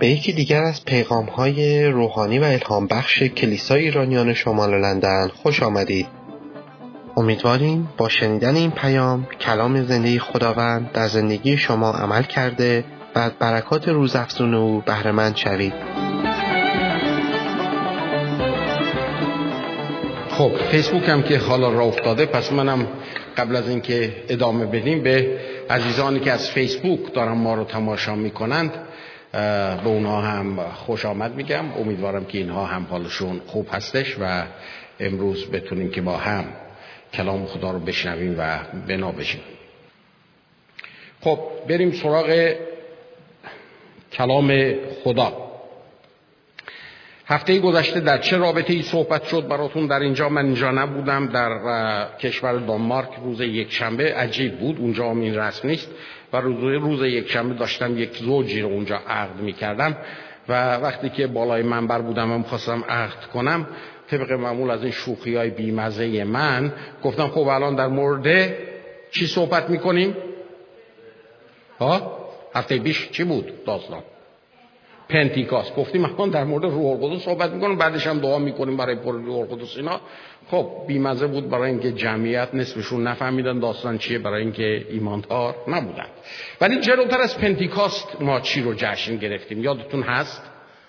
به یکی دیگر از پیغام‌های روحانی و الهام بخش کلیسای ایرانیان شمال لندن خوش آمدید. امیدواریم با شنیدن این پیام کلام زنده خداوند در زندگی شما عمل کرده و از برکات روزافزون او بهره مند شوید. خب فیسبوک هم که حالا راه افتاده، پس منم قبل از اینکه ادامه بدیم به عزیزانی که از فیسبوک دارن ما رو تماشا میکنند به اونها هم خوش آمد میگم. امیدوارم که اینها هم حالشون خوب هستش و امروز بتونیم که با هم کلام خدا رو بشنویم و بنا بشیم. خب بریم سراغ کلام خدا. هفته گذشته در چه رابطه‌ای صحبت شد براتون در اینجا؟ من اینجا نبودم، در کشور دانمارک روز یکشنبه. عجیب بود، اونجا هم این رسم نیست و روز یکشنبه داشتم یک زوجی رو اونجا عقد می‌کردم و وقتی که بالای منبر بودم و می‌خواستم عقد کنم، طبق معمول از این شوخی‌های بی‌مزه من گفتم خب الان در مورد چی صحبت می‌کنیم؟ هفته پیش چی بود داستان؟ پنتیکاست. گفتیم الان در مورد روح القدس صحبت میکنیم، بعدش هم دعا میکنیم برای پر روح القدس اینا. خب بیمزه بود برای اینکه جمعیت نصفشون نفهمیدن داستان چیه، برای اینکه ایماندار نبودن. ولی جلوتر از پنتیکاست ما چی رو جشن گرفتیم؟ یادتون هست؟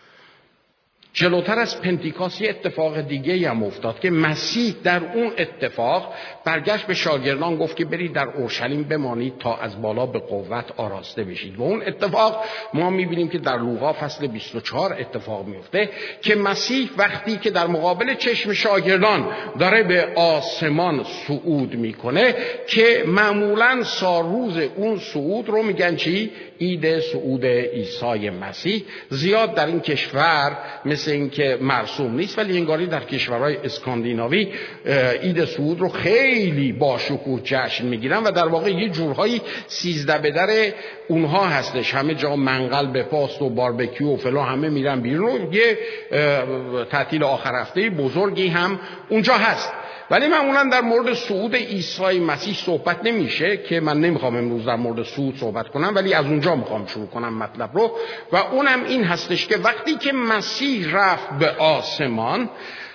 جلوتر از پنتیکاست یه اتفاق دیگه هم افتاد که مسیح در اون اتفاق برگشت به شاگردان گفت که برید در اورشلیم بمانید تا از بالا به قوت آراسته بشید. و اون اتفاق ما میبینیم که در لوقا فصل 24 اتفاق میفته که مسیح وقتی که در مقابل چشم شاگردان داره به آسمان صعود میکنه که معمولاً سالروز اون صعود رو میگن چی؟ عید صعود عیسی مسیح. زیاد در این کشور مثل این که مرسوم نیست، ولی انگاری در کشورهای اسکاندیناوی عید صعود رو خیلی با شکوه جشن میگیرن و در واقع یه جورهایی 13 بدر اونها هستش. همه جا منقل به پاست و باربیکیو و فلان، همه میرن بیرون. یه تعطیل آخر هفته بزرگی هم اونجا هست. ولی معمولا در مورد صعود عیسی مسیح صحبت نمیشه که من نمیخوام امروز در مورد صعود صحبت کنم، ولی از اونجا میخوام شروع کنم مطلب رو. و اونم این هستش که وقتی که مسیح رفت به آسمان،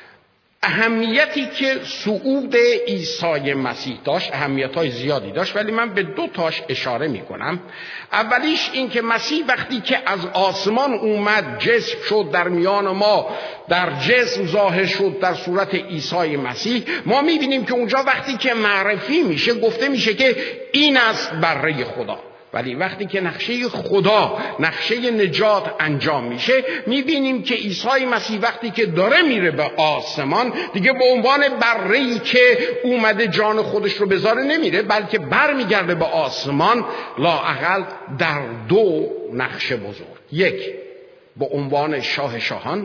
اهمیتی که صعود عیسی مسیح داشت اهمیت‌های زیادی داشت، ولی من به 2 تاش اشاره میکنم. اولیش این که مسیح وقتی که از آسمان اومد، جسم شد در میان ما، در جسم ظاهر شد در صورت عیسی مسیح، ما میبینیم که اونجا وقتی که معرفی میشه گفته میشه که این است بره خدا. ولی وقتی که نقشه خدا، نقشه نجات انجام میشه، میبینیم که عیسی مسیح وقتی که داره میره به آسمان، دیگه به عنوان بره‌ای که اومده جان خودش رو بذاره نمیره، بلکه برمیگرده به آسمان لااقل در 2 نقشه بزرگ. یک، به عنوان شاه شاهان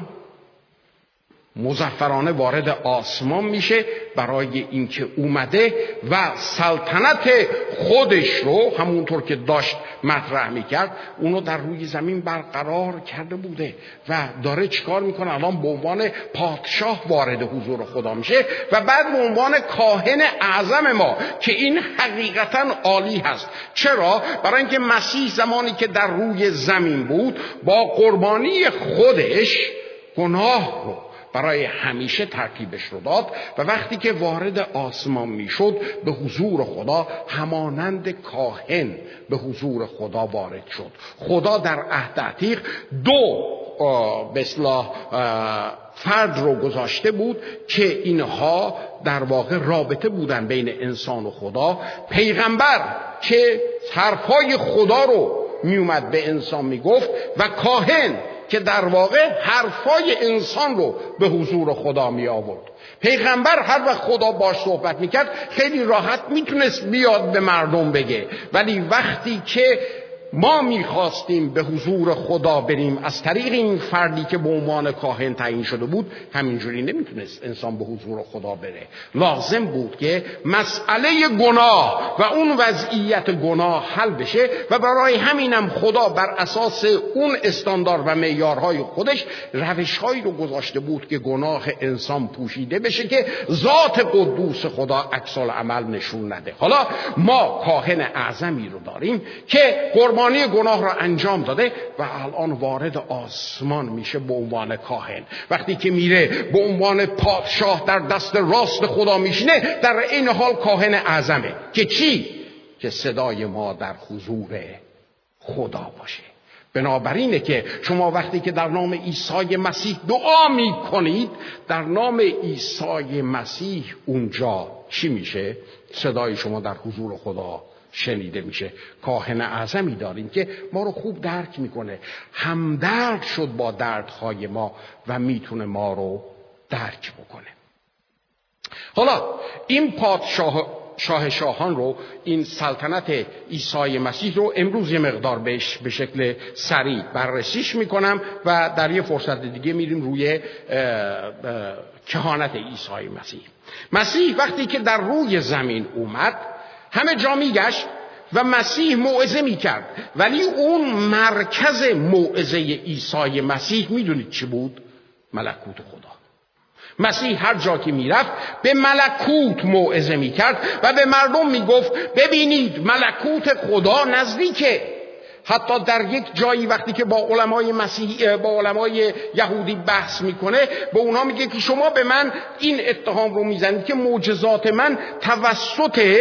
مظفرانه وارد آسمان میشه برای اینکه اومده و سلطنت خودش رو همونطور که داشت مطرح میکرد اونو در روی زمین برقرار کرده بوده و داره چیکار میکنه؟ الان به عنوان پادشاه وارد حضور خدا میشه و بعد به عنوان کاهن اعظم ما که این حقیقتا عالی هست. چرا؟ برای اینکه مسیح زمانی که در روی زمین بود با قربانی خودش گناه رو برای همیشه ترتیبش رو داد و وقتی که وارد آسمان میشد به حضور خدا همانند کاهن به حضور خدا وارد شد. خدا در عهد عتیق 2 به اصطلاح فرد رو گذاشته بود که اینها در واقع رابطه بودن بین انسان و خدا. پیغمبر که حرفای خدا رو میومد به انسان میگفت و کاهن که در واقع حرفای انسان رو به حضور خدا می آورد. پیغمبر هر وقت خدا باش صحبت میکرد خیلی راحت میتونست بیاد به مردم بگه، ولی وقتی که ما میخواستیم به حضور خدا بریم از طریق این فردی که به عنوان کاهن تعیین شده بود، همینجوری نمیتونست انسان به حضور خدا بره. لازم بود که مسئله گناه و اون وضعیت گناه حل بشه و برای همینم خدا بر اساس اون استاندارد و معیارهای خودش روشهایی رو گذاشته بود که گناه انسان پوشیده بشه که ذات قدوس خدا عکس العمل نشون نده. حالا ما کاهن اعظمی رو داریم که قربانی قربانی گناه را انجام داده و الان وارد آسمان میشه به عنوان کاهن. وقتی که میره به عنوان پادشاه در دست راست خدا میشینه، در این حال کاهن اعظمه که چی؟ که صدای ما در حضور خدا باشه. بنابراینه که شما وقتی که در نام عیسی مسیح دعا میکنید، در نام عیسی مسیح اونجا چی میشه؟ صدای شما در حضور خدا شنیده میشه. کاهن اعظمی داریم که ما رو خوب درک میکنه، همدرد شد با دردهای ما و میتونه ما رو درک بکنه. حالا این پادشاه شاه شاهان رو، این سلطنت عیسی مسیح رو امروز یه مقدار بهش به شکل سریع بررسیش میکنم و در یه فرصت دیگه میریم روی کهانت عیسی مسیح. مسیح وقتی که در روی زمین اومد همه جا میگشت و مسیح موعظه میکرد، ولی اون مرکز موعظه عیسی مسیح میدونید چی بود؟ ملکوت خدا. مسیح هر جا که میرفت به ملکوت موعظه میکرد و به مردم میگفت ببینید ملکوت خدا نزدیکه. حتی در یک جایی وقتی که با علمای یهودی بحث میکنه، به اونا میگه که شما به من این اتهام رو میزنید که معجزات من توسط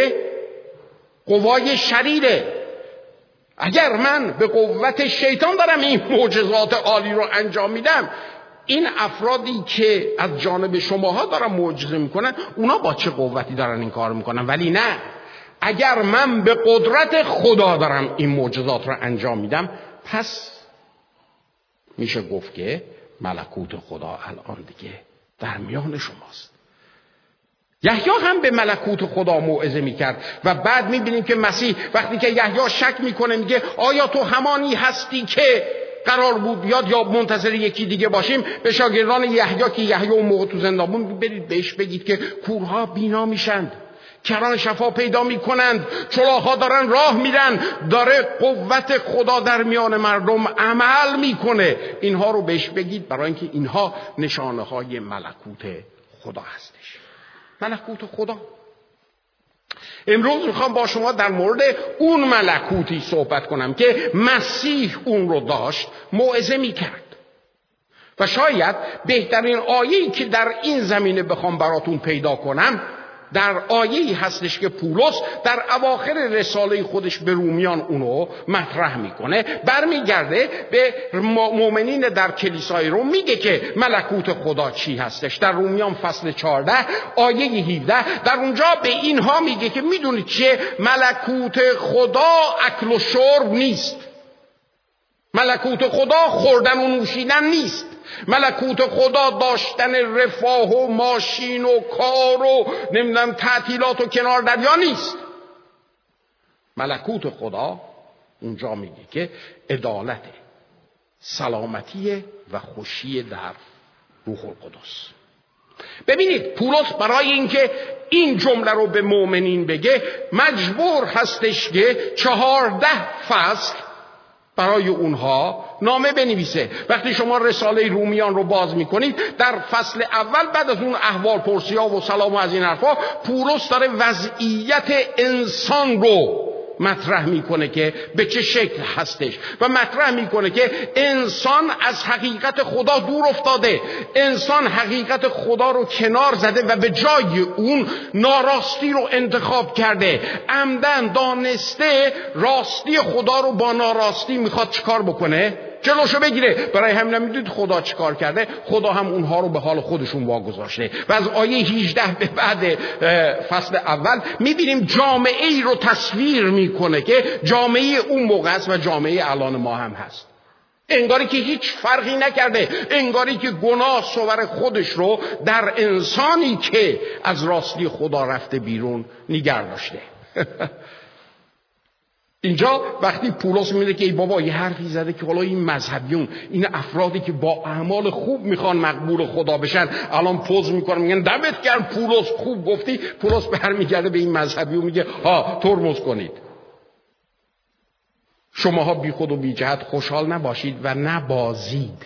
قوای شریره. اگر من به قوت شیطان دارم این معجزات عالی رو انجام میدم، این افرادی که از جانب شماها دارن معجزه میکنن، اونا با چه قوتی دارن این کار میکنن؟ ولی نه، اگر من به قدرت خدا دارم این معجزات رو انجام میدم، پس میشه گفت که ملکوت خدا الان دیگه در میان شماست. یحیی هم به ملکوت خدا موعظه میکرد و بعد میبینیم که مسیح وقتی که یحیی شک میکنه میگه آیا تو همانی هستی که قرار بود بیاد یا منتظر یکی دیگه باشیم؟ به شاگردان یحیی که یحیی اون موقع تو زندان بود برید بهش بگید که کورها بینا میشند، کران شفا پیدا میکنند، چلاها دارن راه میرن، داره قوت خدا در میان مردم عمل میکنه. اینها رو بهش بگید، برای اینکه اینها نشانه های ملکوت خدا هستش. ملکوت خدا. امروز میخوام با شما در مورد اون ملکوتی صحبت کنم که مسیح اون رو داشت موعظه میکرد. و شاید بهترین آیه‌ای که در این زمینه بخوام براتون پیدا کنم، در آیه‌ای هستش که پولس در اواخر رساله خودش به رومیان اونو مطرح میکنه. برمیگرده به مؤمنین در کلیسای روم، میگه که ملکوت خدا چی هستش. در رومیان فصل 14 آیه 17 در اونجا به اینها میگه که میدونید چه؟ ملکوت خدا اکل و شرب نیست. ملکوت خدا خوردن و نوشیدن نیست. ملکوت خدا داشتن رفاه و ماشین و کار و نمیدونم تعطیلات و کنار دریا نیست. ملکوت خدا اونجا میگه که عدالت، سلامتی و خوشی در روح القدس. ببینید پولس برای اینکه این جمله رو به مؤمنین بگه مجبور هستش که 14 فصل برای اونها نامه بنویسه. وقتی شما رساله رومیان رو باز میکنید، در فصل اول بعد از اون احوال پرسی ها و سلام و از این حرفا، پولس داره وضعیت انسان رو مطرح میکنه که به چه شکل هستش و مطرح میکنه که انسان از حقیقت خدا دور افتاده، انسان حقیقت خدا رو کنار زده و به جای اون ناراستی رو انتخاب کرده. عمدن دانسته راستی خدا رو با ناراستی میخواد چیکار بکنه؟ جلوشو بگیره. برای همین میدونید خدا چیکار کرده؟ خدا هم اونها رو به حال خودشون واگذاشته. و از آیه 18 به بعد فصل اول میبینیم جامعه ای رو تصویر میکنه که جامعه اون موقع است و جامعه الان ما هم هست. انگاری که هیچ فرقی نکرده، انگاری که گناه صور خودش رو در انسانی که از راستی خدا رفته بیرون نگه داشته. اینجا وقتی پولس میگه که ای بابا یه حرفی زده که حالا این مذهبیون، این افرادی که با اعمال خوب میخوان مقبول خدا بشن، الان پوز میکنن میگن دمت گرم پولس خوب گفتی. پولس برمیگرده به این مذهبیون میگه ها ترمز کنید. شماها بی خود و بی جهت خوشحال نباشید و نبازید،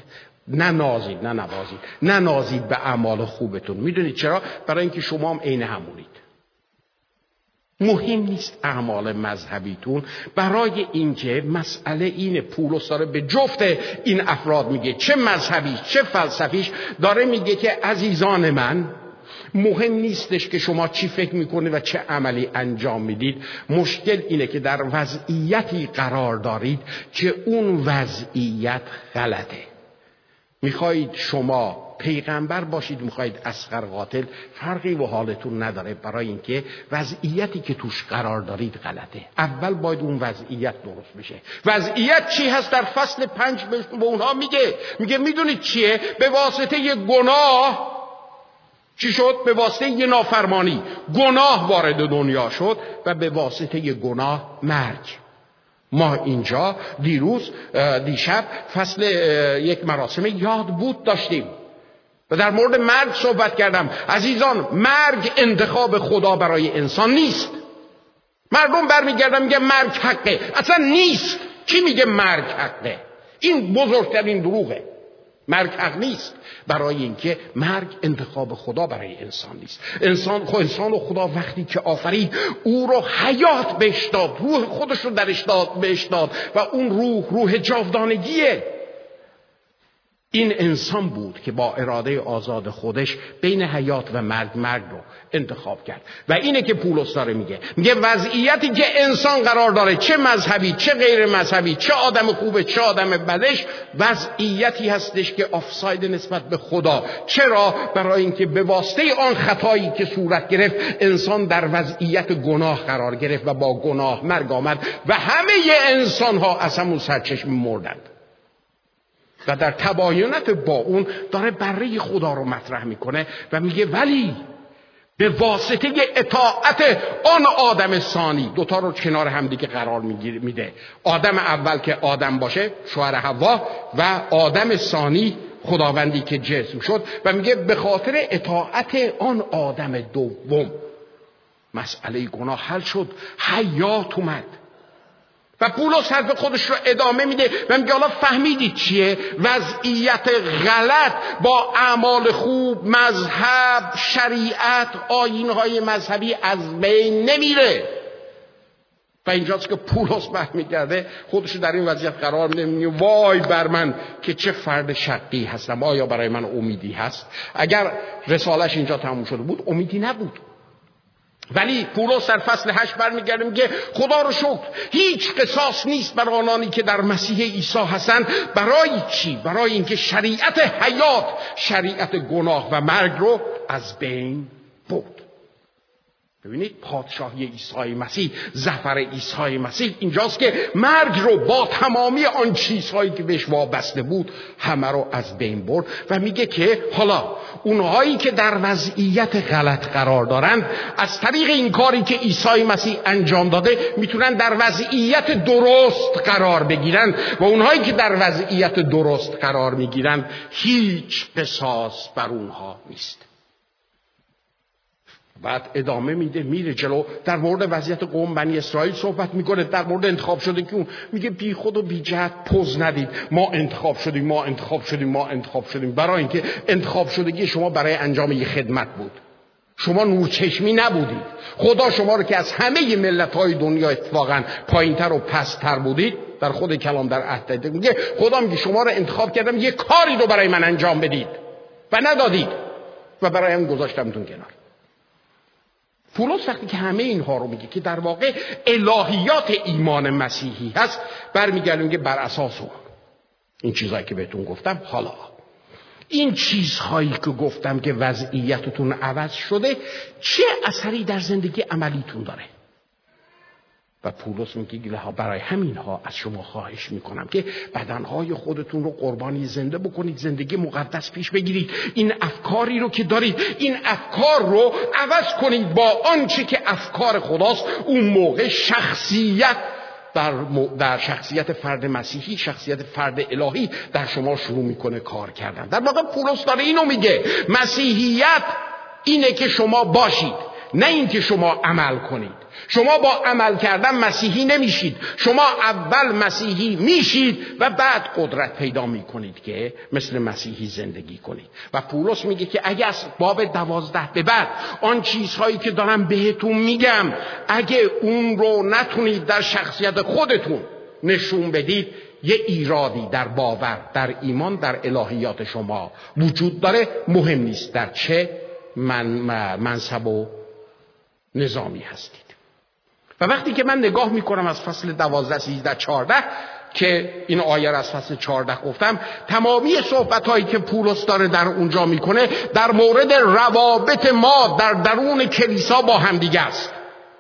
ننازید به اعمال خوبتون. میدونید چرا؟ برای اینکه شما هم عین همونید. مهم نیست اعمال مذهبیتون. برای اینکه مسئله اینه، پولس داره به جفت این افراد میگه، چه مذهبی چه فلسفیش، داره میگه که عزیزان من، مهم نیستش که شما چی فکر میکنید و چه عملی انجام میدید. مشکل اینه که در وضعیتی قرار دارید که اون وضعیت غلطه. میخواهید شما پیغمبر باشید، میخواهید اصغر قاتل، فرقی و حالتون نداره، برای اینکه وضعیتی که توش قرار دارید غلطه. اول باید اون وضعیت درست بشه. وضعیت چی هست؟ در فصل 5 به اونها میگه میدونید چیه؟ به واسطه یه گناه چی شد؟ به واسطه یه نافرمانی گناه وارد دنیا شد و به واسطه یه گناه مرگ. ما اینجا دیشب فصل یک مراسم یاد بود داشتیم و در مورد مرگ صحبت کردم. عزیزان، مرگ انتخاب خدا برای انسان نیست. مردم برمیگردن میگه مرگ حقه، اصلا نیست. کی میگه مرگ حقه؟ این بزرگترین دروغه. مرگ حق نیست، برای اینکه مرگ انتخاب خدا برای انسان نیست. انسان و خدا وقتی که آفرید، او رو حیات بهش داد، روح خودش رو درش بهش داد و اون روح جاودانگیه. این انسان بود که با اراده آزاد خودش بین حیات و مرگ رو انتخاب کرد. و اینه که پولس داره میگه وضعیتی که انسان قرار داره، چه مذهبی چه غیر مذهبی، چه آدم خوبه چه آدم بدش، وضعیتی هستش که آفساید نسبت به خدا. چرا؟ برای اینکه به واسطه آن خطایی که صورت گرفت، انسان در وضعیت گناه قرار گرفت و با گناه مرگ آمد و همه انسان ها از همون سرچشمه مردند. و در تباینت با اون داره بره خدا رو مطرح میکنه و میگه ولی به واسطه اطاعت آن آدم ثانی، دوتا رو کنار هم دیگه قرار میده. آدم اول که آدم باشه، شوهر حوا، و آدم ثانی خداوندی که جسم شد، و میگه به خاطر اطاعت آن آدم دوم مسئله گناه حل شد، حیات اومد. و پولس حرف خودش رو ادامه میده و میگه حالا فهمیدید چیه؟ وضعیت غلط با اعمال خوب، مذهب، شریعت، آیین‌های مذهبی از بین نمیره. و اینجاست که پولس برمیگرده خودش رو در این وضعیت قرار میده، میگه وای بر من که چه فرد شقی هستم. آیا برای من امیدی هست؟ اگر رسالش اینجا تموم شده بود امیدی نبود. ولی پولس در فصل 8 برمیگرده میگه خدا رو شکر هیچ قصاص نیست بر آنانی که در مسیح عیسی هستند. برای چی؟ برای اینکه شریعت حیات، شریعت گناه و مرگ رو از بین برد. ببینید پادشاهی عیسی مسیح، ظفر عیسی مسیح اینجاست که مرگ رو با تمامی آن چیزهایی که بهش وابسته بود همه رو از بین برد. و میگه که حالا اونهایی که در وضعیت غلط قرار دارند، از طریق این کاری که عیسی مسیح انجام داده میتونن در وضعیت درست قرار بگیرن. و اونهایی که در وضعیت درست قرار میگیرن هیچ قصاص بر اونها نیست. بعد ادامه میده، میره جلو، در مورد وضعیت قوم بنی اسرائیل صحبت میکنه، در مورد انتخاب شده که اون میگه بی خود و بی جهت پوز ندید. ما انتخاب شدیم برای اینکه انتخاب شدگی شما برای انجام یه خدمت بود. شما نورچشمی نبودید. خدا شما رو که از همه ملت‌های دنیا اتفاقا پایین‌تر و پست‌تر بودید، در خود کلام در عهد میگه خدا میگه شما رو انتخاب کردم یه کاری رو برای من انجام بدید و ندادید و برای هم گذاشتمتون کنار. پولس وقتی که همه اینها رو میگه که در واقع الهیات ایمان مسیحی هست، برمیگردیم که بر اساس این چیزهایی که بهتون گفتم، حالا این چیزهایی که گفتم که وضعیتتون عوض شده چه اثری در زندگی عملیتون داره؟ و پولس میگه برای همینها از شما خواهش میکنم که بدنهای خودتون رو قربانی زنده بکنید، زندگی مقدس پیش بگیرید. این افکاری رو که دارید، این افکار رو عوض کنید با آنچه که افکار خداست. اون موقع شخصیت در شخصیت فرد مسیحی، شخصیت فرد الهی در شما شروع میکنه کار کردن. در واقع پولس داره اینو میگه، مسیحیت اینه که شما باشید، نه اینکه شما عمل کنید. شما با عمل کردن مسیحی نمیشید. شما اول مسیحی میشید و بعد قدرت پیدا میکنید که مثل مسیحی زندگی کنید. و پولس میگه که اگه از باب 12 به بعد آن چیزهایی که دارم بهتون میگم اگه اون رو نتونید در شخصیت خودتون نشون بدید، یه ایرادی در باور، در ایمان، در الهیات شما وجود داره. مهم نیست در چه منصب و نظامی هستید. و وقتی که من نگاه میکنم از فصل 12 13 14 که این آیه را از فصل 14 گفتم، تمامی صحبت‌هایی که پولس داره در اونجا میکنه در مورد روابط ما در درون کلیسا با همدیگه است.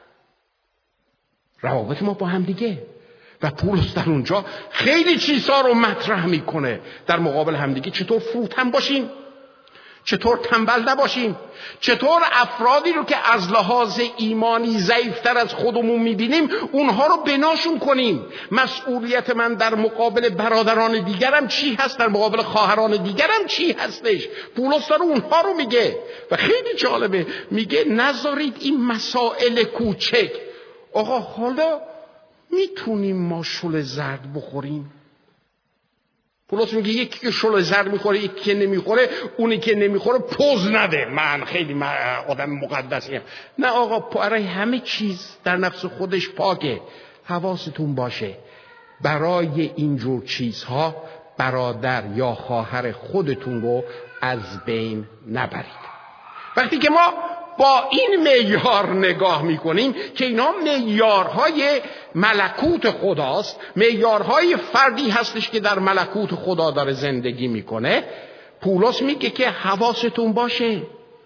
روابط ما با همدیگه. و پولس در اونجا خیلی چیزها رو مطرح میکنه در مقابل همدیگه. چطور فروتن باشیم، چطور تنبل نباشیم، چطور افرادی رو که از لحاظ ایمانی ضعیفتر از خودمون میبینیم اونها رو بناشون کنیم. مسئولیت من در مقابل برادران دیگرم چی هست، در مقابل خواهران دیگرم چی هستش. پولس داره اونها رو میگه و خیلی جالبه. میگه نذارید این مسائل کوچک. آقا حالا میتونیم ما شل زرد بخوریم؟ پولس میگه یکی که شل زرد میخوره یکی که نمیخوره، اونی که نمیخوره پوز نده من خیلی آدم مقدسیم. نه آقا، برای همه چیز در نفس خودش پاکه. حواستون باشه برای اینجور چیزها برادر یا خواهر خودتون رو از بین نبرید. وقتی که ما با این معیار نگاه میکنیم که اینا معیارهای ملکوت خداست، معیارهای فردی هستش که در ملکوت خدا داره زندگی میکنه، پولس میگه که حواستون باشه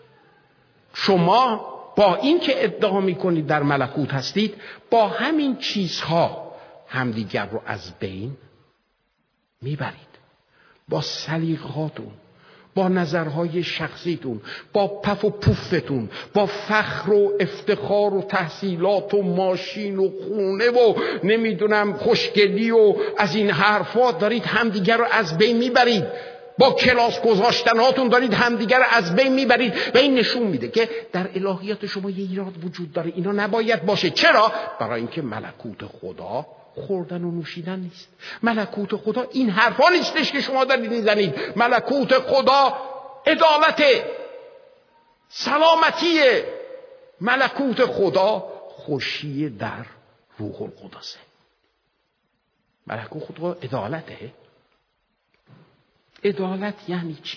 شما با این که ادعا میکنید در ملکوت هستید با همین چیزها همدیگر رو از بین میبرید. با سلیقهاتون، با نظرهای شخصیتون، با پف و پوفتون، با فخر و افتخار و تحصیلات و ماشین و خونه و نمیدونم خوشگلی و از این حرفات دارید همدیگر رو از بین میبرید. با کلاس گذاشتناتون دارید همدیگر رو از بین میبرید و این نشون میده که در الهیات شما یه ایراد وجود داره. اینا نباید باشه. چرا؟ برای اینکه ملکوت خدا خوردن و نوشیدن نیست. ملکوت خدا این حرفا نیستش که شما دارید میزنید. ملکوت خدا عدالت، سلامتی. ملکوت خدا خوشی در روح القدسه. ملکوت خدا عدالته. عدالت یعنی چی؟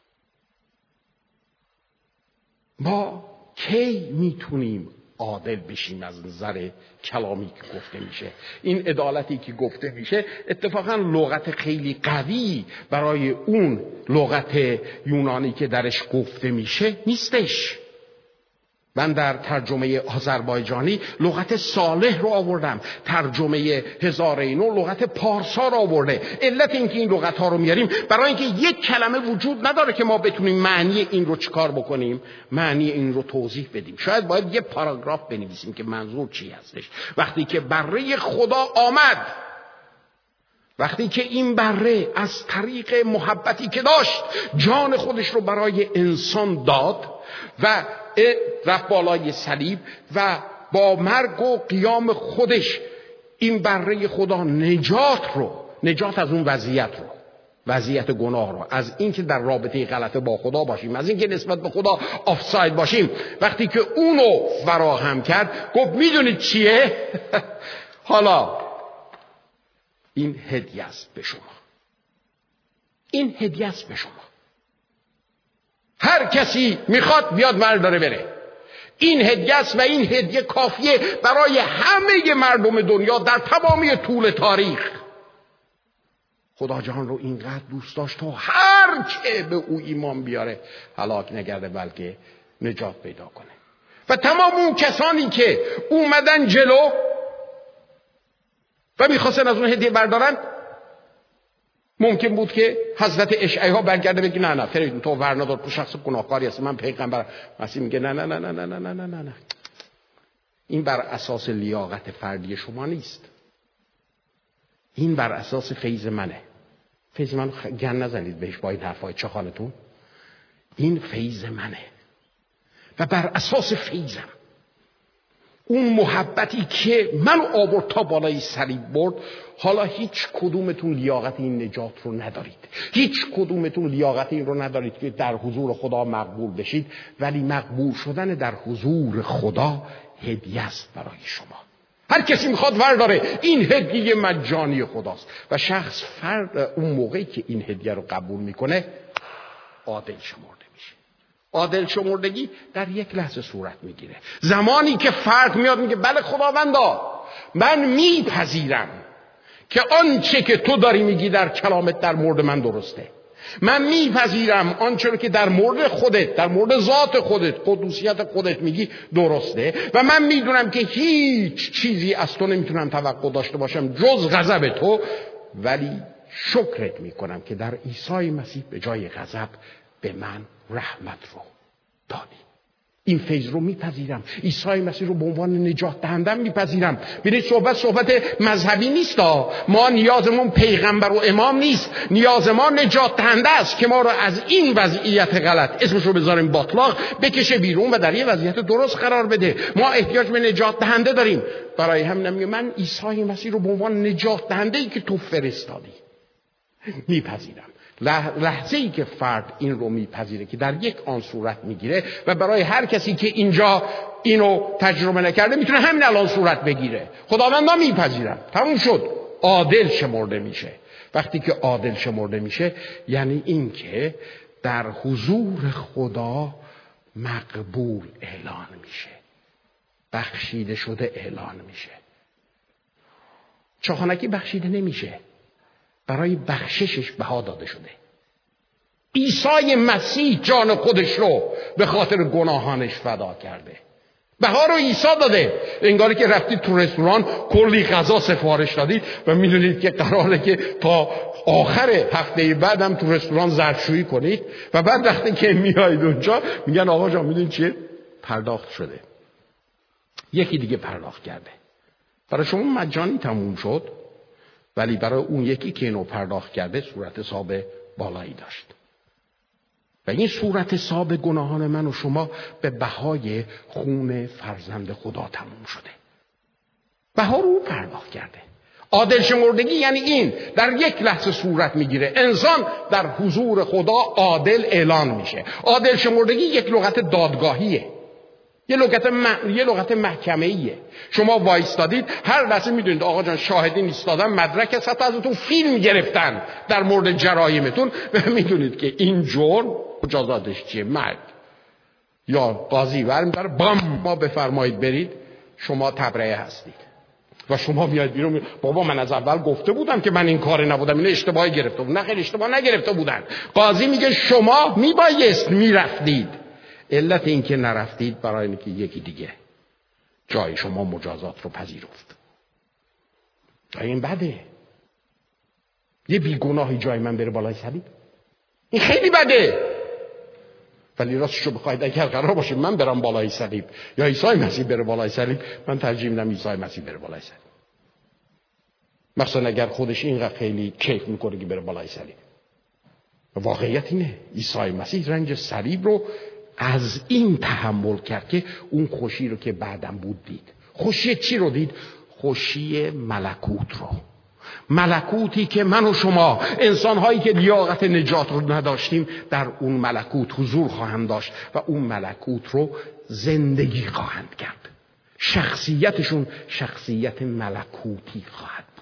ما کی میتونیم عادل بشیم از نظر کلامی که گفته میشه؟ این عدالتی که گفته میشه اتفاقا لغت خیلی قوی برای اون لغت یونانی که درش گفته میشه نیستش. من در ترجمه آذربایجانی لغت صالح رو آوردم، ترجمه هزارینو لغت پارسا رو آورده. علت این که این لغت ها رو میاریم برای اینکه یک کلمه وجود نداره که ما بتونیم معنی این رو چیکار بکنیم، معنی این رو توضیح بدیم. شاید باید یه پاراگراف بنویسیم که منظور چی هستش. وقتی که بره خدا آمد، وقتی که این بره از طریق محبتی که داشت جان خودش رو برای انسان داد و رفت بالای صلیب و با مرگ و قیام خودش این بره خدا نجات از اون وضعیت گناه رو، از این که در رابطه غلط با خدا باشیم، از این که نسبت به خدا آفساید باشیم، وقتی که اونو فراهم کرد گفت میدونید چیه؟ حالا این هدیه است به شما. این هدیه است به شما. هر کسی میخواد بیاد برداره بره. این هدیه است و این هدیه کافیه برای همه مردم دنیا در تمامی طول تاریخ. خدا جهان رو اینقدر دوست داشت تا هر که به او ایمان بیاره هلاک نگرده بلکه نجات پیدا کنه. و تمام اون کسانی که اومدن جلو و میخواستن از اون هدیه بردارن، ممکن بود که حضرت اشعیا برگرده بگه نه فریدون تو ور ندار، تو شخص گناهکاری هستی، من پیغمبر. مسیح میگه نه. این بر اساس لیاقت فردی شما نیست. این بر اساس فیض منه. فیض منو گن نزنید بهش با این حرفای چخانتون. این فیض منه. و بر اساس فیضم، اون محبتی که من آورد تا بالای صلیب برد، حالا هیچ کدومتون لیاقت این نجات رو ندارید. هیچ کدومتون لیاقت این رو ندارید که در حضور خدا مقبول بشید، ولی مقبول شدن در حضور خدا هدیه است برای شما. هر کسی میخواد ورداره، این هدیه مجانی خداست و شخص فرد اون موقعی که این هدیه رو قبول میکنه عادل شمرده میشه. عادل شمردگی در یک لحظه صورت میگیره. زمانی که فرد میاد میگه بله خداوندا، من میپذیرم که آنچه که تو داری میگی در کلامت در مورد من درسته. من میپذیرم آنچه رو که در مورد خودت، در مورد ذات خودت، قدوسیت خودت میگی درسته و من میدونم که هیچ چیزی از تو نمیتونم توقع داشته باشم جز غضب تو، ولی شکرت میکنم که در عیسی مسیح به جای غضب به من رحمت رو دادی. این فیض رو میپذیرم. عیسی مسیح رو به عنوان نجات دهندم میپذیرم. ببینید صحبت مذهبی نیست. ما نیازمون پیغمبر و امام نیست. نیاز ما نجات دهنده است که ما رو از این وضعیت غلط، اسمش رو بذاریم باطلاق، بکشه بیرون و در یه وضعیت درست قرار بده. ما احتیاج به نجات دهنده داریم. برای همین میگم من عیسی مسیح رو به عنوان نجات دهنده‌ای که تو فرستادی میپذیرم. لحظه‌ای که فرد این رو میپذیره که در یک آن صورت میگیره و برای هر کسی که اینجا اینو تجربه نکرده میتونه همین الان صورت بگیره. خداوند میپذیرم، تموم شد، عادل شمرده میشه. وقتی که عادل شمرده میشه یعنی این که در حضور خدا مقبول اعلان میشه، بخشیده شده اعلان میشه. چاخانکی بخشیده نمیشه، برای بخششش بها داده شده. عیسی مسیح جان خودش رو به خاطر گناهانش فدا کرده. بها رو عیسی داده. انگاری که رفتید تو رستوران کلی غذا سفارش دادید و میدونید که قراره که تا آخر هفته بعدم تو رستوران ظرفشویی کنید و بعد وقتی که میایید اونجا میگن آقا جان میدونید چیه؟ پرداخت شده. یکی دیگه پرداخت کرده. برای شما مجانی تموم شد، ولی برای اون یکی که اینو پرداخت کرده صورت حساب بالایی داشت. و این صورت حساب گناهان من و شما به بهای خون فرزند خدا تموم شده. بها رو پرداخت کرده. عادل شمردگی یعنی این در یک لحظه صورت میگیره. انسان در حضور خدا عادل اعلان میشه. عادل شمردگی یک لغت دادگاهیه، یه لغت محکمه‌ایه. شما وایستادید، هر لحظه میدونید آقا جان شاهدین ایستادن، مدرک هست، ازتون فیلم گرفتن در مورد جرایمتون و میدونید که این جرم مجازاتش چیه؟ مرگ. یا قاضی برمی‌داره بام ما بفرمایید برید، شما تبرئه هستید و شما میاد بیرون بابا من از اول گفته بودم که من این کار نبودم، این اشتباهی گرفته بود. نه خیر، اشتباه نگرفته بودن. قاضی میگه شما میبایست میرفتید. علت این که نرفتید برای اینکه یکی دیگه جای شما مجازات رو پذیرفت. جای این بده. یه بیگناهی جای من بره بالای صلیب، این خیلی بده. ولی راستشو بخواید اگر قرار باشه من برم بالای صلیب یا عیسی مسیح بره بالای صلیب، من ترجیح میدم عیسی مسیح بره بالای صلیب. مثلا اگر خودش اینقدر خیلی کیف میکنه که بره بالای صلیب. واقعیت اینه عیسی مسیح رنج صلیب رو از این تحمل کرد که اون خوشی رو که بعدم بود دید. خوشی چی رو دید؟ خوشی ملکوت رو. ملکوتی که من و شما انسان‌هایی که لیاقت نجات رو نداشتیم در اون ملکوت حضور خواهند داشت و اون ملکوت رو زندگی خواهند کرد. شخصیتشون شخصیت ملکوتی خواهد بود.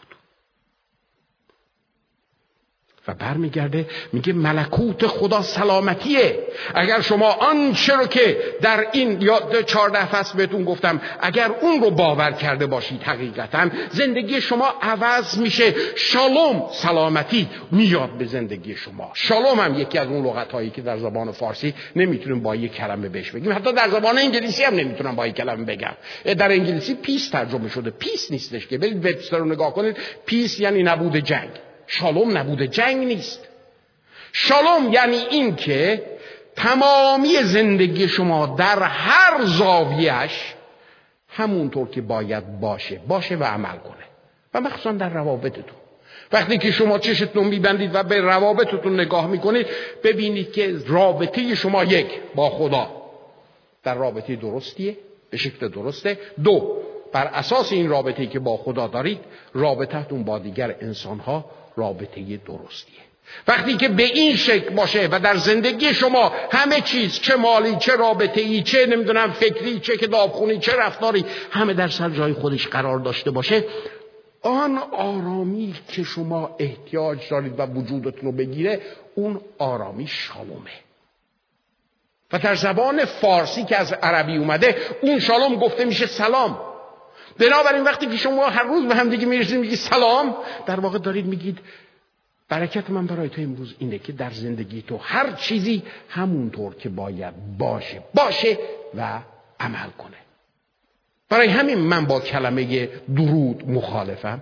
و برمیگرده میگه ملکوت خدا سلامتیه. اگر شما آنچه رو که در این 14 فصل بهتون گفتم اگر اون رو باور کرده باشید، حقیقتا زندگی شما عوض میشه. شالوم، سلامتی میاد به زندگی شما. شالوم هم یکی از اون لغت‌هایی که در زبان فارسی نمیتونیم با یک کلمه بهش بگیم. حتی در زبان انگلیسی هم نمیتونم با یک کلمه بگم. در انگلیسی پیس ترجمه شده، پیس نیستش که. برید وبستر رو نگاه کنید، پیس یعنی نبود جنگ. شالوم نبود جنگ نیست. شالوم یعنی این که تمامی زندگی شما در هر زاویه‌اش همونطور که باید باشه و عمل کنه. و مخصوصا در روابطتون. وقتی که شما چشتون میبندید و به روابطتون نگاه میکنید، ببینید که رابطه شما یک با خدا در رابطه درستیه، به شکل درسته. 2، بر اساس این رابطه‌ای که با خدا دارید، رابطتون با دیگر انسان‌ها رابطه درستیه. وقتی که به این شکل باشه و در زندگی شما همه چیز، چه مالی، چه رابطه‌ای، چه نمیدونم فکری، چه کتابخونی، چه رفتاری، همه در سر جای خودش قرار داشته باشه، آن آرامی که شما احتیاج دارید و وجودتون رو بگیره، اون آرامی شالومه. و در زبان فارسی که از عربی اومده، اون شالوم گفته میشه سلام. بنابراین وقتی که شما هر روز به هم دیگه میرسید میگید سلام، در واقع دارید میگید برکت من برای تو امروز اینه که در زندگی تو هر چیزی همونطور که باید باشه و عمل کنه. برای همین من با کلمه درود مخالفم،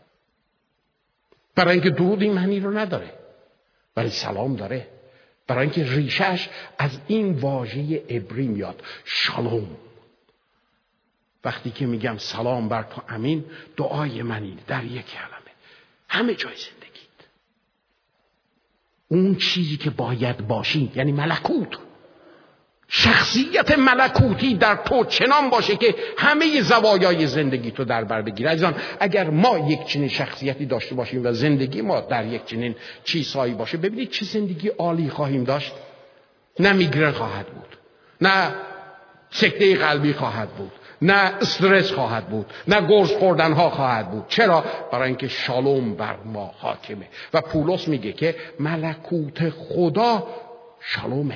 برای اینکه درود این معنی رو نداره، ولی سلام داره. برای اینکه ریشش از این واژه عبری میاد، شالوم. وقتی که میگم سلام بر تو امین، دعای من اینه در یک کلمه، همه جای زندگیت اون چیزی که باید باشی، یعنی ملکوت، شخصیت ملکوتی در تو چنان باشه که همه زوایای زندگی تو در بر بگیره. عزیزان، اگر ما یک چنین شخصیتی داشته باشیم و زندگی ما در یک چنین چیزهایی باشه، ببینید چه زندگی عالی خواهیم داشت. نه میگرن خواهد بود، نه سکته قلبی خواهد بود، نه استرس خواهد بود، نه گرز خوردن ها خواهد بود. چرا؟ برای اینکه شالوم بر ما حاکمه. و پولس میگه که ملکوت خدا شالومه.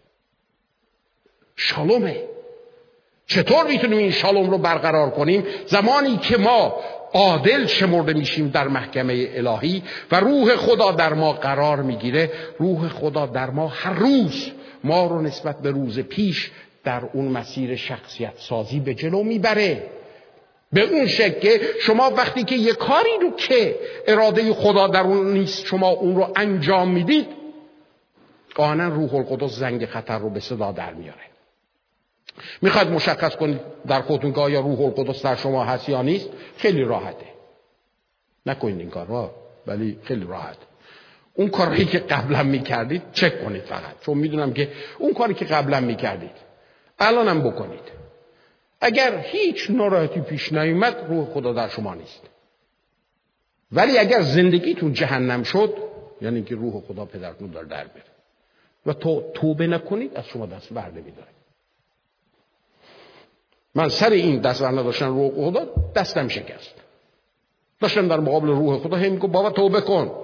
چطور میتونیم این شالوم رو برقرار کنیم؟ زمانی که ما عادل شمرده میشیم در محکمه الهی و روح خدا در ما قرار میگیره. روح خدا در ما هر روز ما رو نسبت به روز پیش در اون مسیر شخصیت سازی به جلو میبره، به اون شکل که شما وقتی که یه کاری رو که اراده خدا در اون نیست، شما اون رو انجام میدید، قانون روح القدس زنگ خطر رو به صدا در میاره. میخواد مشخص کنید در خودتون که آیا روح القدس در شما هست یا نیست؟ خیلی راحته. نکنید این کار رو، ولی خیلی راحت. اون کاری که قبلا میکردید چک کنید فقط، چون میدونم که اون کاری که قبلا میکردید الانم بکنید. اگر هیچ ناراحتی پیش نیامد، روح خدا در شما نیست. ولی اگر زندگیتون جهنم شد، یعنی که روح خدا پدرتون داره در میره و توبه نکنید، از شما دست بر نمیداره. من سر این دست بر نداشتن روح خدا دستم شکست. داشتم در مقابل روح خدا هم میگم بابا توبه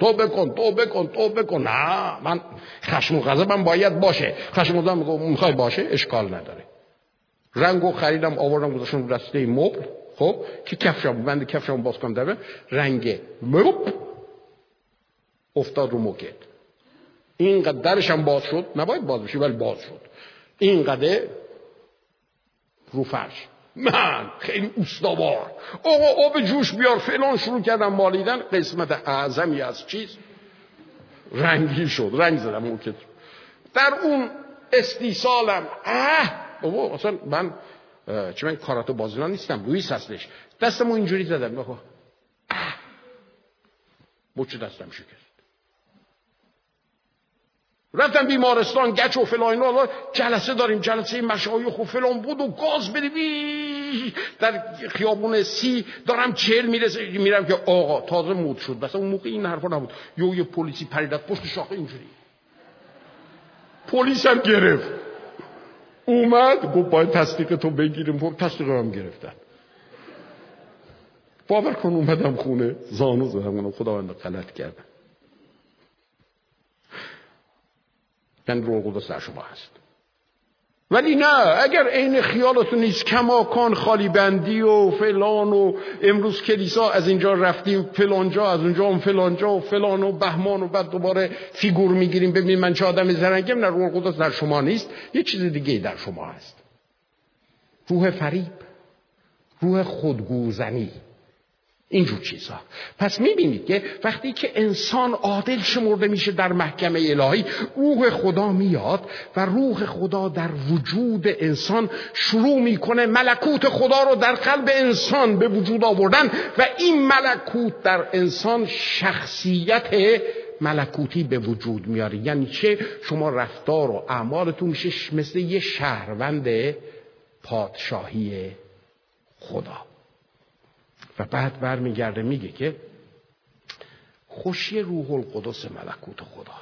کن. نه، من خشم و غضبم باید باشه. خشم و غضبم میخوای باشه، اشکال نداره. رنگو خریدم، آوردم گذاشتم رو دسته مبل، خب که کفشم بند کفشم باز کنم در رنگ مبل افتاد رو موکت. اینقدر درشم باز شد، نباید باز بشه ولی باز شد، اینقدر رو فرش. من خیلی استوار، آقا آب جوش بیار فلان، شروع کردم مالیدن. قسمت اعظمی از چیز رنگی شد، رنگ زدم موکت. در اون استیصالم بابا اصلا من کاراتو بازینا نیستم، لوئیس هستش. دستمو اینجوری زدم، بابا بچه دستم شکست. رفتم بیمارستان، گچ و فلان اینا، جلسه داریم، جلسه مشایخ و فلان بود و گاز بدی در خیابون 30 دارم 40 میرم که آقا تازه مود شد. مثلا اون موقع این حرفا نبود. یه پلیسی پریدت پشت شاخه اینجوری، پلیس هم گرفت، اومد گفت باید تصدیق تو بگیریم. تصدیقم گرفتن. باور کن اومدم خونه، زانو زدم، خداوند غلط کردم. من روح القدس در شما هست. ولی نه، اگر عین خیالتون نیست، کماکان خالی بندی و فلان و امروز کلیسا از اینجا رفتیم فلان جا، از اونجا هم فلان جا و فلان و بهمان و بعد دوباره فیگور میگیریم ببینیم من چه آدم زرنگم. نه، روح القدس در شما نیست، یه چیز دیگه در شما هست. روح فریب، روح خودگوزنی، اینجور چیزها. پس میبینید که وقتی که انسان عادل شمرده میشه در محکمه الهی، روح خدا میاد و روح خدا در وجود انسان شروع میکنه ملکوت خدا رو در قلب انسان به وجود آوردن و این ملکوت در انسان شخصیت ملکوتی به وجود میاره. یعنی چه؟ شما رفتار و اعمالتون میشه مثل یه شهروند پادشاهی خدا. و بعد برمیگرده میگه که خوشی روح القدس ملکوت خدا.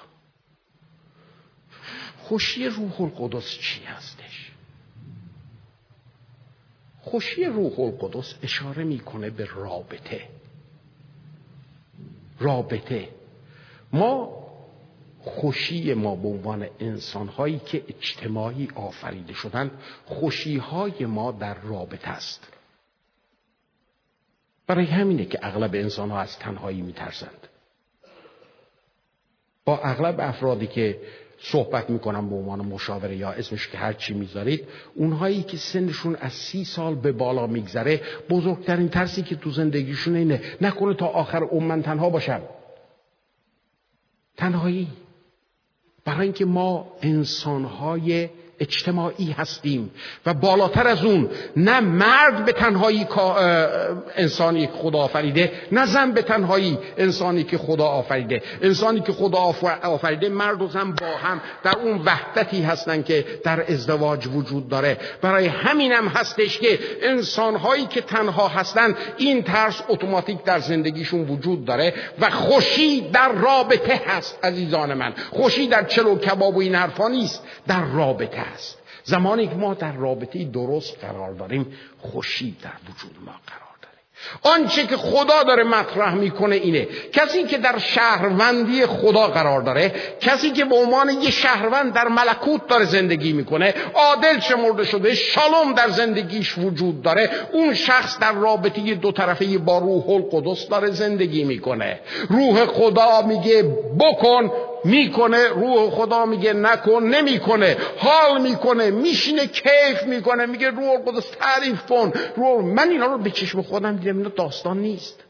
خوشی روح القدس چی هستش؟ خوشی روح القدس اشاره میکنه به رابطه. ما خوشی ما به عنوان انسان‌هایی که اجتماعی آفریده شدن، خوشی‌های ما در رابطه است. برای همینه که اغلب انسان‌ها از تنهایی می‌ترسند. با اغلب افرادی که صحبت میکنم به عنوان مشاوره یا اسمش که هر چی میذارید، اونهایی که سنشون از 30 سال به بالا میگذره، بزرگترین ترسی که تو زندگیشون اینه نکنه تا آخر عمر من تنها باشم. تنهایی. برای اینکه ما انسانهای اجتماعی هستیم و بالاتر از اون، نه مرد به تنهایی انسانی که خدا آفریده، نه زن به تنهایی انسانی که خدا آفریده. انسانی که خدا آفریده، مرد و زن با هم در اون وحدتی هستن که در ازدواج وجود داره. برای همینم هستش که انسانهایی که تنها هستن این ترس اتوماتیک در زندگیشون وجود داره و خوشی در رابطه هست. عزیزان من، خوشی در چلو کباب و این حرفا نیست، در رابطه است. زمانی که ما در رابطه درست قرار داریم، خوشی در وجود ما قرار داره. آنچه که خدا داره مطرح میکنه اینه: کسی که در شهروندی خدا قرار داره، کسی که به عنوان یه شهروند در ملکوت داره زندگی میکنه، عادل شمرده شده، شالوم در زندگیش وجود داره، اون شخص در رابطه دو طرفه با روح القدس داره زندگی میکنه. روح خدا میگه بکن، میکنه. روح خدا میگه نکن، نمیکنه. حال میکنه، میشینه کیف میکنه، میگه روح القدس تعریف کن. من اینا رو به چشم خودم دیدم. اینا داستان نیست.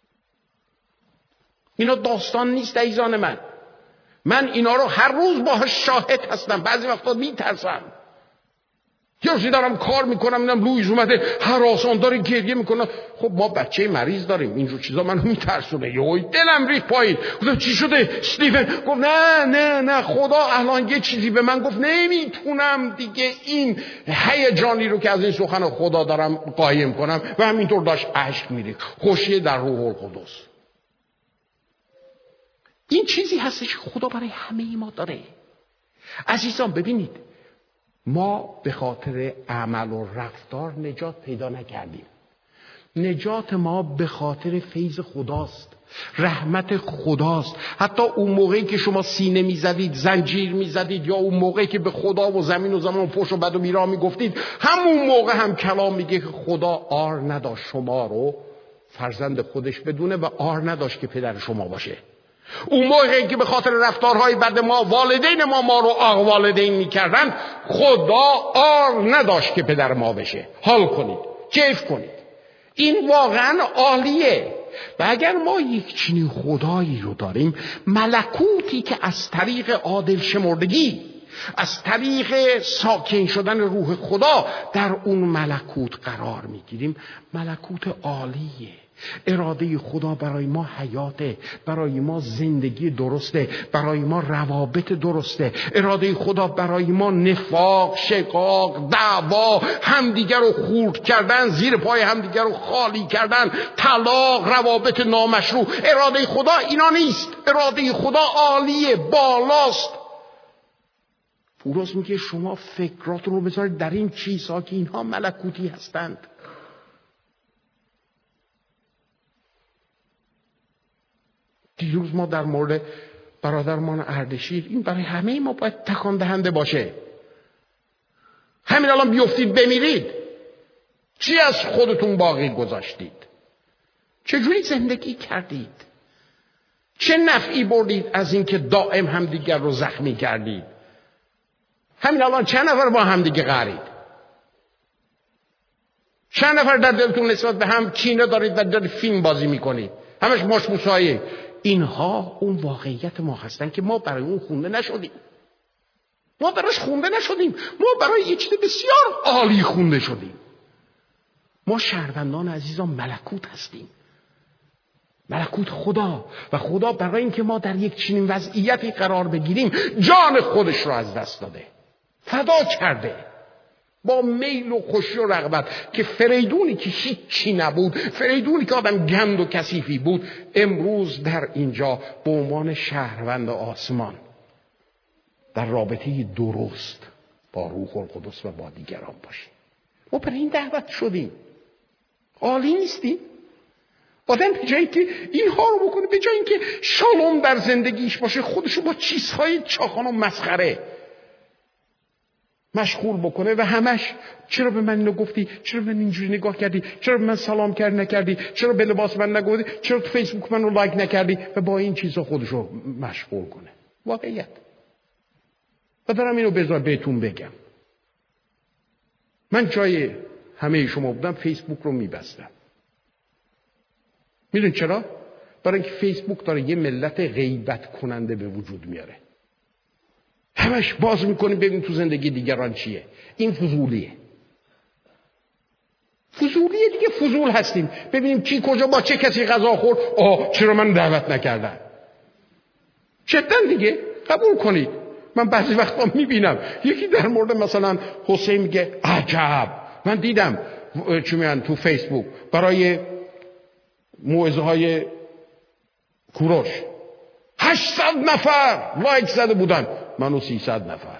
اینا داستان نیست عزیزان من اینا رو هر روز باهاش شاهد هستم. بعضی وقتا میترسم. یا دارم کار میکنم، اینم لویز اومده هراسان داره گریه میکنه. خب ما بچه مریض داریم، اینجور چیزا منو میترسونه. یهو دلم ریخت پایین. گفتم چی شده استیون؟ گفت نه خدا الان یه چیزی به من گفت، نمیتونم دیگه این هیجانی رو که از این سخن خدا دارم قایم کنم. و همینطور داشت اشک میریخت. خوشی در روح القدس. این چیزی هستش که خدا برای همه ما داره. عزیزان ببینید، ما به خاطر عمل و رفتار نجات پیدا نکردیم. نجات ما به خاطر فیض خداست، رحمت خداست. حتی اون موقعی که شما سینه میزدید، زنجیر میزدید، یا اون موقعی که به خدا و زمین و زمان فحش و بد و بیراه میگفتید، همون موقع هم کلام میگه که خدا عار نداشت شما رو فرزند خودش بدونه و عار نداشت که پدر شما باشه. اون موقعی که به خاطر رفتارهای بد ما والدین ما رو آق والدین میکردن، خدا عار نداشت که پدر ما بشه. حال کنید، کیف کنید. این واقعا عالیه. و اگر ما یک چنین خدایی رو داریم، ملکوتی که از طریق عادل شمردگی، از طریق ساکن شدن روح خدا در اون ملکوت قرار میگیریم، ملکوت عالیه. اراده خدا برای ما حیاته، برای ما زندگی درسته، برای ما روابط درسته. اراده خدا برای ما نفاق، شقاق، دعوا، همدیگر رو خورد کردن، زیر پای همدیگر رو خالی کردن، طلاق، روابط نامشروع. اراده خدا اینا نیست. اراده خدا عالیه، بالاست. پولس میگه شما فکراتون رو بذارید در این چیزها که اینها ملکوتی هستند. دیروز ما در مورد برادرمان اردشیر، این برای همه ما باید تکان دهنده باشه. همین الان بیفتید بمیرید، چی از خودتون باقی گذاشتید؟ چجوری زندگی کردید؟ چه نفعی بردید از اینکه دائم همدیگر رو زخمی کردید؟ همین الان چند نفر با همدیگه قهرید؟ چند نفر در دلتون نسبت به هم کینه دارید و دارید فیلم بازی میکنید؟ همش مشموسایی. اینها اون واقعیت ما هستن که ما برای اون خونده نشدیم. ما براش خونده نشدیم. ما برای یه چیز بسیار عالی خونده شدیم. ما شهروندان عزیزان ملکوت هستیم. ملکوت خدا. و خدا برای اینکه ما در یک چنین وضعیتی قرار بگیریم، جان خودش رو از دست داده، فدا کرده. با میل و خوشی و رغبت که فریدونی که هیچی نبود، فریدونی که آدم گند و کثیفی بود، امروز در اینجا به عنوان شهروند آسمان در رابطه درست با روح القدس و با دیگران باشیم. ما برای این دعوت شدیم. عالی نیستیم؟ آدم به جایی که اینها رو بکنه، به جایی که شالوم در زندگیش باشه، خودشو با چیزهای چاخان و مسخره مشغول بکنه و همش چرا به من اینو گفتی، چرا به من اینجوری نگاه کردی، چرا به من سلام کردی نکردی، چرا به لباس من نگفتی، چرا تو فیسبوک منو لایک نکردی و با این چیزا خودشو مشغول کنه. واقعیت. و دارم اینو بهتون بگم، من جای همه شما بودم فیسبوک رو میبستم. میدون چرا؟ برای اینکه فیسبوک داره یه ملت غیبت کننده به وجود میاره. همش باز میکنیم ببین تو زندگی دیگران چیه. این فضولیه دیگه، فضول هستیم. ببینیم کی کجا با چه کسی غذا خورد، چرا من دعوت نکردن. جدا دیگه قبول کنید. من بعضی وقتا میبینم یکی در مورد مثلا حسین میگه عجب، من دیدم چی میگن تو فیسبوک برای موعظه های کوروش 800 نفر لایک زده بودن، منو 300 نفر.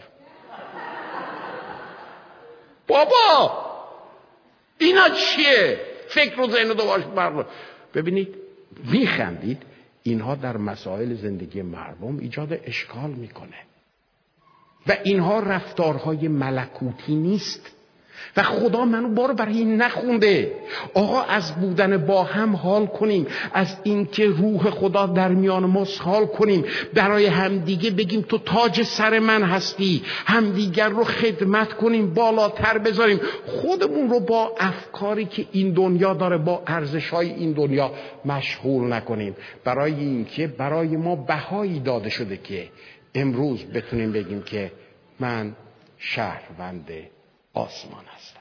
بابا اینا چیه؟ فکر و ذهن دوباره برقرار. ببینید میخندید، اینها در مسائل زندگی مردم ایجاد اشکال میکنه و اینها رفتارهای ملکوتی نیست و خدا منو بارو برای این نخونده. آقا از بودن با هم حال کنیم، از اینکه روح خدا در میان ما حال کنیم، برای همدیگه بگیم تو تاج سر من هستی، همدیگر رو خدمت کنیم، بالاتر بذاریم، خودمون رو با افکاری که این دنیا داره، با ارزش‌های این دنیا مشغول نکنیم. برای اینکه برای ما بهایی داده شده که امروز بتونیم بگیم که من شهروند آسمان هستم.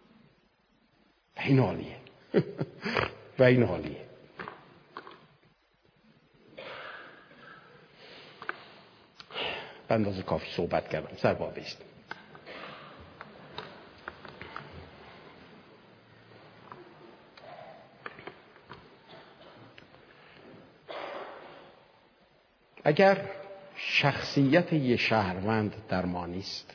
و این حالیه و این حالیه. به اندازه کافی صحبت کردم، سر با بیست. اگر شخصیت یه شهروند در ما نیست،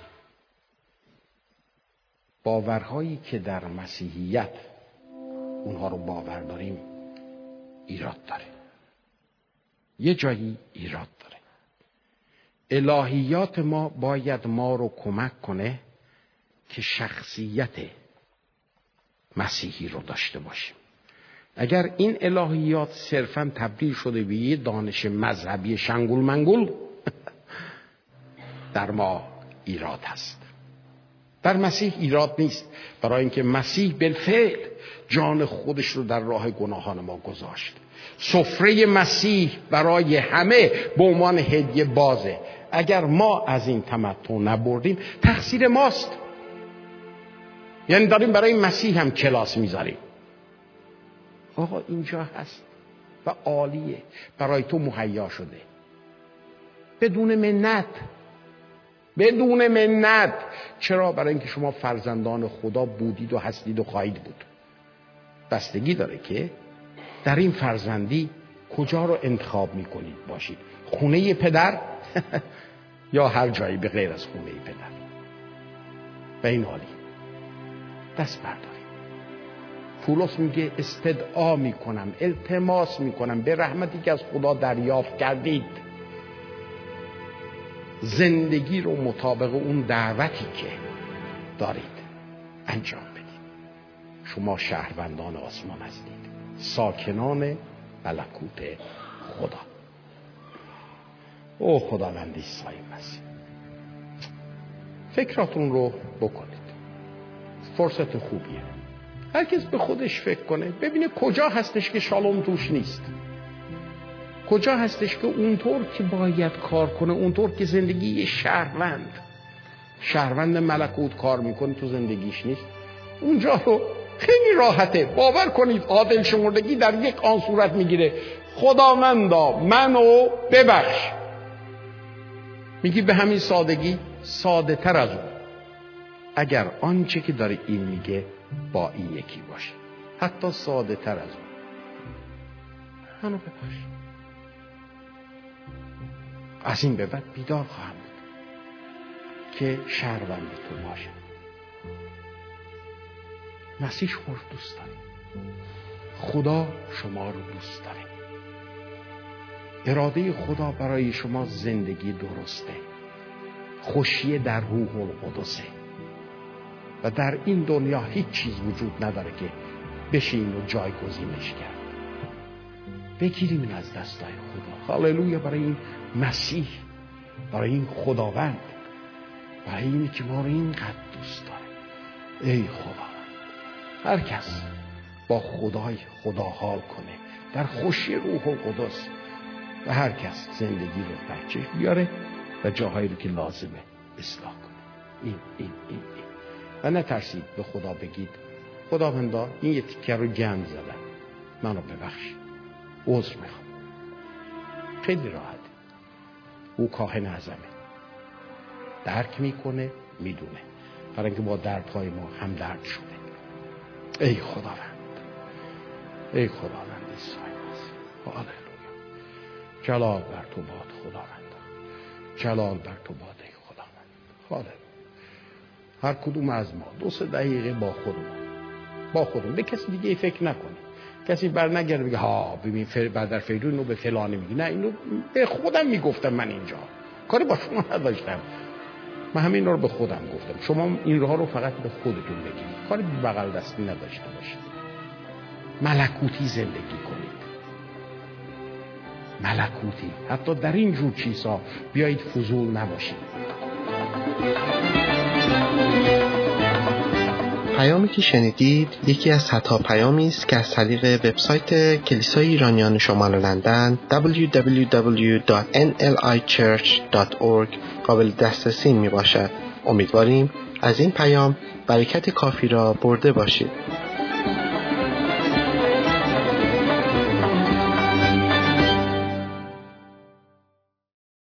باورهایی که در مسیحیت اونها رو باور داریم ایراد داره، یه جایی ایراد داره. الهیات ما باید ما رو کمک کنه که شخصیت مسیحی رو داشته باشیم. اگر این الهیات صرفاً تبدیل شده به یه دانش مذهبی شنگول منگول، در ما ایراد هست. در مسیح ایراد نیست، برای اینکه مسیح بالفعل جان خودش رو در راه گناهان ما گذاشت. سفره مسیح برای همه به عنوان هدیه بازه. اگر ما از این تمتع نبردیم تقصیر ماست. یعنی داریم برای مسیح هم کلاس میذاریم. آقا اینجا هست و عالیه، برای تو مهیا شده بدون منت. بدون منت. چرا؟ برای اینکه شما فرزندان خدا بودید و هستید و خواهید بود. بستگی داره که در این فرزندی کجا رو انتخاب میکنید باشید، خونه پدر یا هر جایی به غیر از خونه پدر. و این حالی دست بردارید. پولس میگه استدعا میکنم، التماس میکنم به رحمتی که از خدا دریافت کردید، زندگی رو مطابق اون دعوتی که دارید انجام بدید. شما شهروندان آسمان هستید، ساکنان ملکوت خدا. او خداوند عیسی مسیح، فکراتون رو بکنید. فرصت خوبیه. هر کس به خودش فکر کنه، ببینه کجا هستش که شالوم توش نیست، کجا هستش که اونطور که باید کار کنه، اونطور که زندگی شهروند ملکوت کار میکنه تو زندگیش نیست. اونجا رو خیلی راحته، باور کنید عادل شمردگی در یک آن صورت میگیره: خداوندا منو ببخش. میگی به همین سادگی، ساده تر از اون اگر آنچه که داره این میگه با این یکی باشه، حتی ساده تر از اون. منو ببخش، از این به بعد بیدار خواهم بود که شهروند تو باشه. مسیح شما رو دوست داره، خدا شما رو دوست داره. اراده خدا برای شما زندگی درسته، خوشی در روح القدسه و در این دنیا هیچ چیز وجود نداره که بشین و جایگزینش کرد. بگیریم این از دستای خدا. هاللویا برای این مسیح، برای این خداوند، برای اینی که ما رو اینقدر دوست داره. ای خداوند، هر کس با خدا حال کنه در خوشی روح القدس و هر کس زندگی رو در چشم بیاره و جاهایی رو که لازمه اصلاح کنه. این و نترسید به خدا بگید خداوندا این یه تیکه رو گند زدم، منو ببخش، عذر میخوام. خیلی راحت. او کاهن اعظمه، درک میکنه، میدونه، برای اینکه با دردهای ما هم درد شده. ای خداوند، ای خداوند عیسی مسیح، هاللویا. جلال بر تو باد خداوند، جلال بر تو باد ای خداوند. هاللویا. هر کدوم از ما 2-3 دقیقه با خودمون به کسی دیگه فکر نکنه. کسی بر نگرده بگه ها ببین در فیدو اینو به فلانی میگی. نه، اینو به خودم میگفتم. من اینجا کاری با شما نداشتم، من همین رو به خودم گفتم. شما این راه رو فقط به خودتون بگید، کاری به بغل دستی نداشته باشید. ملکوتی زندگی کنید، ملکوتی. حتی در این جور چیزها بیایید فضول نباشید. پیامی که شنیدید یکی از صدها پیامی است که از طریق وبسایت کلیسای ایرانیان شمال لندن www.nlichurch.org قابل دسترسی می باشد. امیدواریم از این پیام برکت کافی را برده باشید.